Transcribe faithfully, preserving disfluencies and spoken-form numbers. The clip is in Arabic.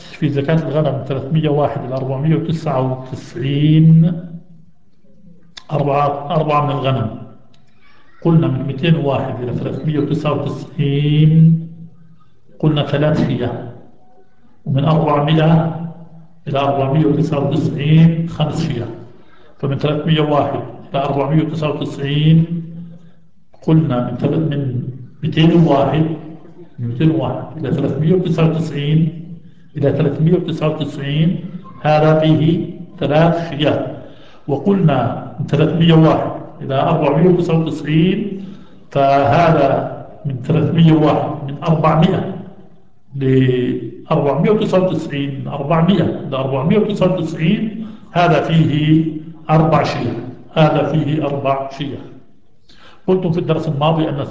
في زكاة الغنم من ثلاثمئة وواحد إلى أربعمئة وتسعة وتسعين، أربعة أربعة من الغنم. قلنا من مئتين وواحد إلى ثلاثمئة وتسعة وتسعين قلنا ثلاث فئة، ومن أربعمئة إلى أربعمئة وتسعة وتسعين خمس فئة. فمن ثلاثمئة وواحد إلى أربعمئة وتسعة وتسعين قلنا من من مئتين وواحد من مئتين وواحد إلى ثلاثمئة وتسعة وتسعين إلى ثلاثمئة وتسعة وتسعين هذا فيه ثلاث فئات. وقلنا من ثلاثمئة وواحد إلى أربعمئة وتسعة وتسعين فهذا من ثلاثمئة وواحد من أربعمئة ل أربعمئة وتسعة وتسعين، من أربعمئة ل أربعمئة وتسعة وتسعين هذا فيه أربع شيء، هذا فيه أربع شيء. قلت في الدرس الماضي أن